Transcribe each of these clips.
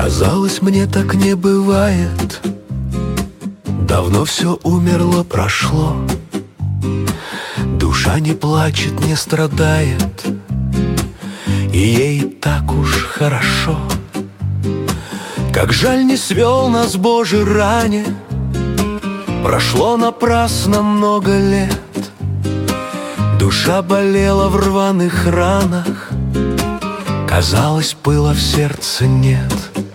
Казалось, мне так не бывает. Давно все умерло, прошло. Душа не плачет, не страдает, и ей так уж хорошо. Как жаль, не свел нас Божий ране. Прошло напрасно много лет. Душа болела в рваных ранах. Казалось, пыла в сердце нет.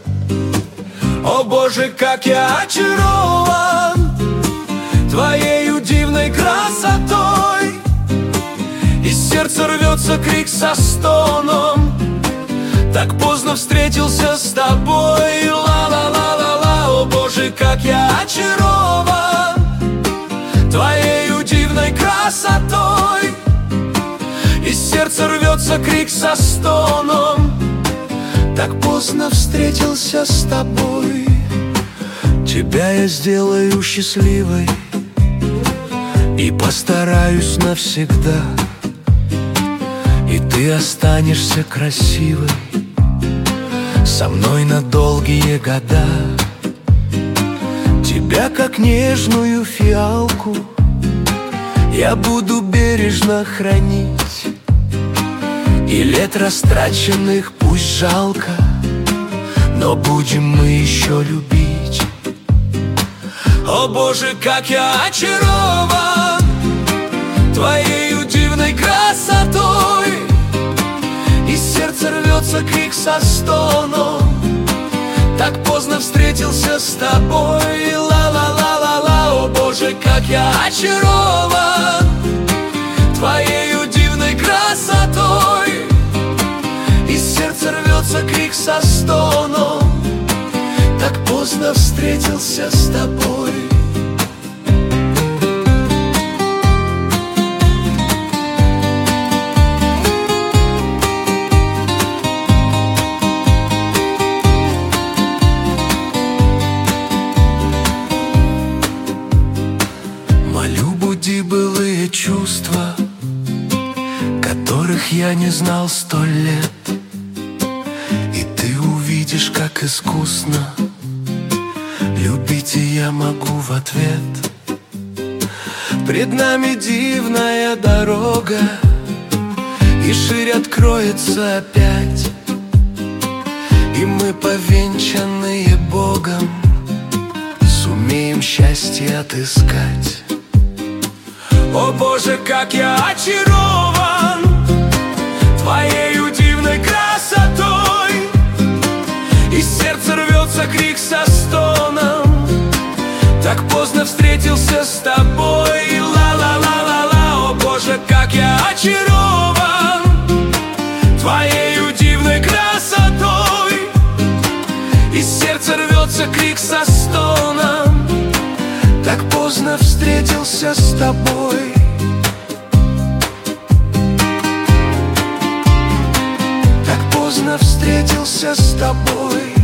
О Боже, как я очарован Твоею дивной красотой, и сердце рвется крик со стоном. Так поздно встретился с Тобой. Ла-ла-ла-ла-ла. О Боже, как я очарован Твоею дивной красотой, и сердце рвется крик со стоном. Так поздно встретился с Тобой. Тебя я сделаю счастливой и постараюсь навсегда, и ты останешься красивой со мной на долгие года. Тебя, как нежную фиалку, я буду бережно хранить, и лет растраченных пусть жалко, но будем мы еще любить. О Боже, как я очарован Твоею дивной красотой, и сердце рвется крик со стоном. Так поздно встретился с Тобой. Ла-ла-ла-ла-ла. О Боже, как я очарован Твоею дивной красотой, и сердце рвется крик со стоном. Так поздно встретился с Тобой. Молю, буди былые чувства, которых я не знал 100 лет, и ты увидишь, как искусно любить и я могу в ответ. Пред нами дивная дорога, и ширь откроется опять, и мы, повенчанные Богом, сумеем счастье отыскать. О Боже, как я очарован Твоею дивной красотой, и сердце рвется крик со стоном. Так поздно встретился с Тобой. Ла-ла-ла-ла-ла. О Боже, как я очарован Твоею дивной красотой, и сердце рвется крик со стоном. Так поздно встретился с Тобой. Так поздно встретился с Тобой.